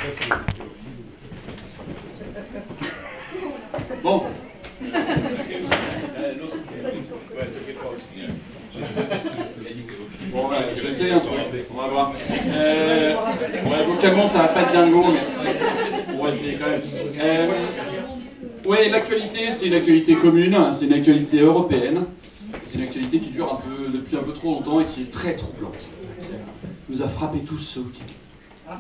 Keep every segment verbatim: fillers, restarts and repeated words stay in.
Bon. Bon, ouais, je sais, hein, on va voir. Euh, ouais, vocalement, ça va pas être dingo, mais on va essayer quand même. Euh, ouais, l'actualité, c'est une actualité commune, hein, c'est une actualité européenne. C'est une actualité qui dure un peu, depuis un peu trop longtemps et qui est très troublante. Qui nous a frappés tous ce week-end.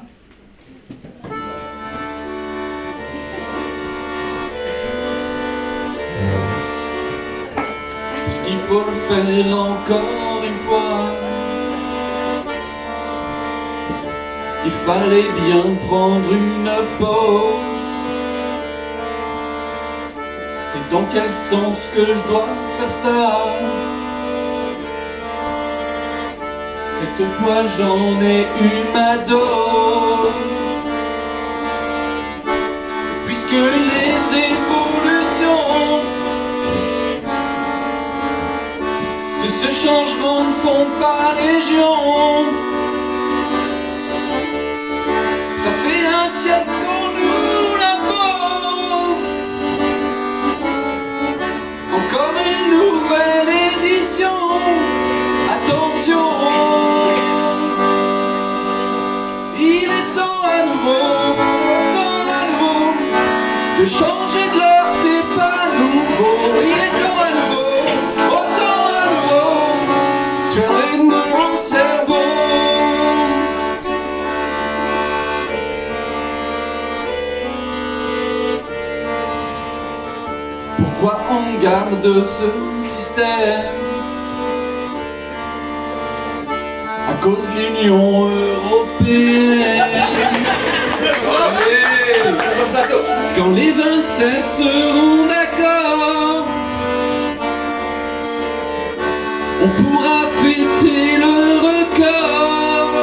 Puisqu'il faut le faire encore une fois, il fallait bien prendre une pause. C'est dans quel sens que je dois faire ça? Cette fois j'en ai eu ma dose. Puisque les évolutions de ce changement ne font pas légion. Ça fait un siècle qu'on nous l'impose. Encore une nouvelle édition. Attention, il est temps à nouveau, temps à nouveau de changer de l'heure, c'est pas nouveau. Il est temps à nouveau, autant à nouveau se faire des nœuds au cerveau. Pourquoi on garde ce système? À cause de l'Union européenne. Quand les vingt-sept seront d'accord, on pourra fêter le record.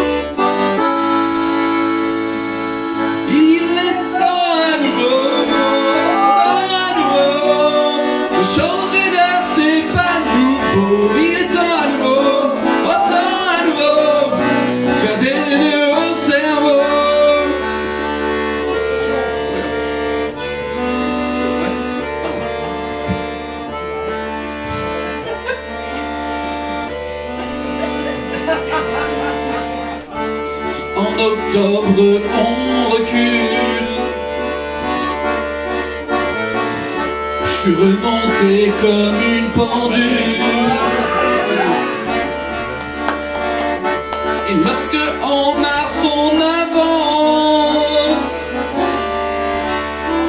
Il est temps à nouveau, temps à nouveau de changer d'air, c'est pas nouveau. Il est temps à nouveau, autant à nouveau se faire des nœuds au cerveau. Si en octobre on recule, je suis remonté comme une pendule. Et lorsque en mars on avance,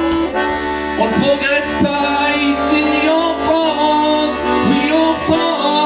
on ne progresse pas ici en France, oui en France.